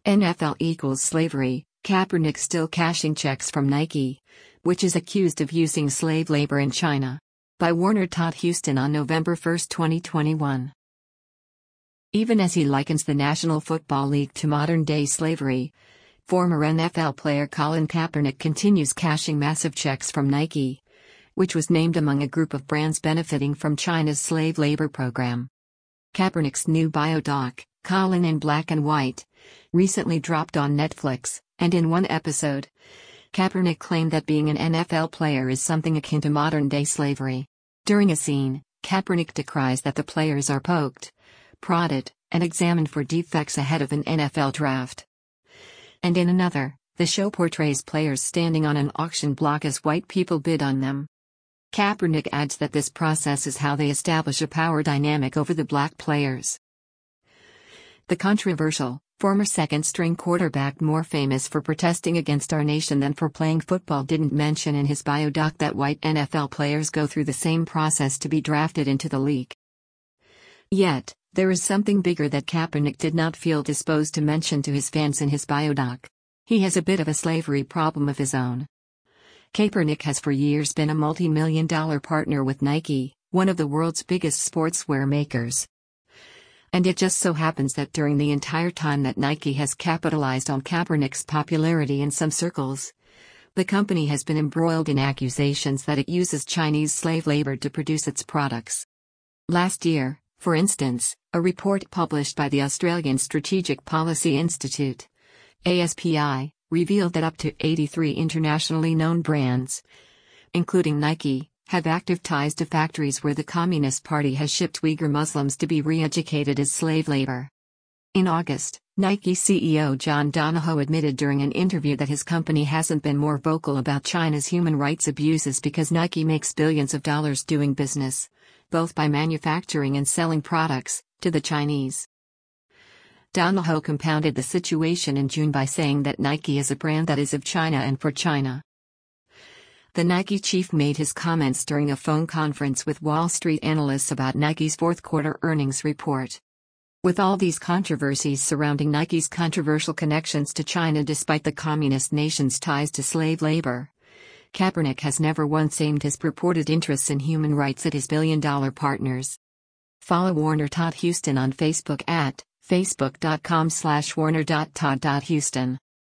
NFL equals slavery, Kaepernick still cashing checks from Nike, which is accused of using slave labor in China. By Warner Todd Houston on November 1, 2021. Even as he likens the National Football League to modern-day slavery, former NFL player Colin Kaepernick continues cashing massive checks from Nike, which was named among a group of brands benefiting from China's slave labor program. Kaepernick's new biodoc, Colin in Black and White, recently dropped on Netflix, and in one episode, Kaepernick claimed that being an NFL player is something akin to modern-day slavery. During a scene, Kaepernick decries that the players are poked, prodded, and examined for defects ahead of an NFL draft. And in another, the show portrays players standing on an auction block as white people bid on them. Kaepernick adds that this process is how they establish a power dynamic over the black players. The controversial, former second-string quarterback, more famous for protesting against our nation than for playing football, didn't mention in his biodoc that white NFL players go through the same process to be drafted into the league. Yet, there is something bigger that Kaepernick did not feel disposed to mention to his fans in his biodoc. He has a bit of a slavery problem of his own. Kaepernick has for years been a multi-million-dollar partner with Nike, one of the world's biggest sportswear makers. And it just so happens that during the entire time that Nike has capitalized on Kaepernick's popularity in some circles, the company has been embroiled in accusations that it uses Chinese slave labor to produce its products. Last year, for instance, a report published by the Australian Strategic Policy Institute, ASPI, revealed that up to 83 internationally known brands, including Nike, have active ties to factories where the Communist Party has shipped Uyghur Muslims to be re-educated as slave labor. In August, Nike CEO John Donahoe admitted during an interview that his company hasn't been more vocal about China's human rights abuses because Nike makes billions of dollars doing business, both by manufacturing and selling products, to the Chinese. Donahoe compounded the situation in June by saying that Nike is a brand that is of China and for China. The Nike chief made his comments during a phone conference with Wall Street analysts about Nike's fourth-quarter earnings report. With all these controversies surrounding Nike's controversial connections to China despite the communist nation's ties to slave labor, Kaepernick has never once aimed his purported interests in human rights at his billion-dollar partners. Follow Warner Todd Houston on Facebook at facebook.com/warner.todd.houston.